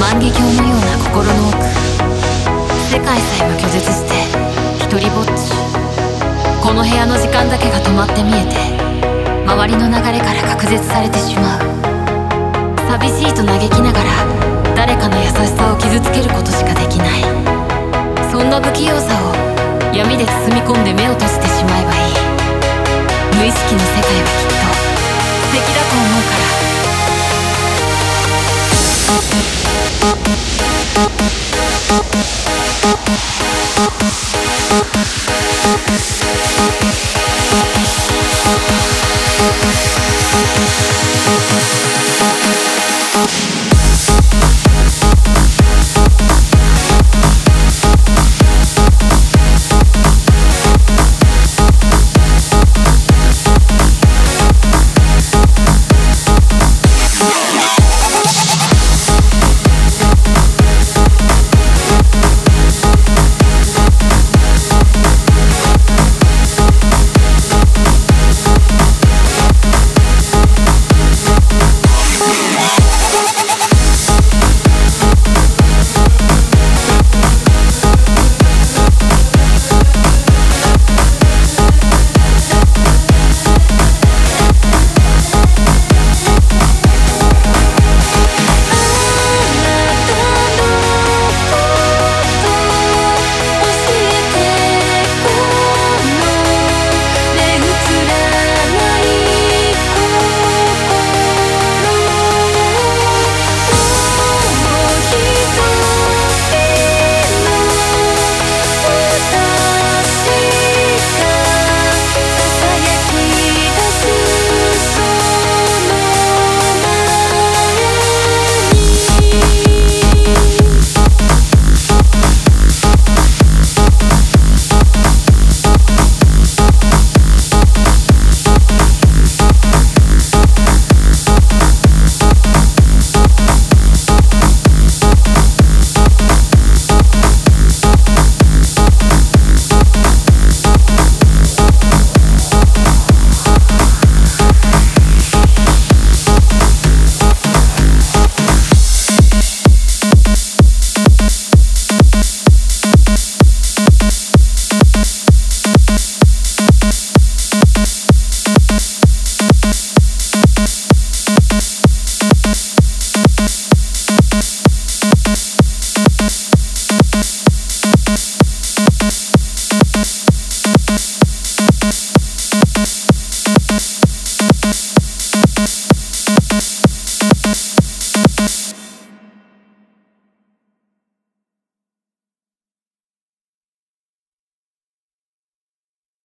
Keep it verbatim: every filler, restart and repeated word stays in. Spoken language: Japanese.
万華鏡のような心の奥、世界さえも拒絶して一人ぼっち。この部屋の時間だけが止まって見えて、周りの流れから隔絶されてしまう。寂しいと嘆きながら誰かの優しさを傷つけることしかできない。そんな不器用さを闇で包み込んで目を閉じてしまえばいい。無意識の世界はきっと素敵だと思う。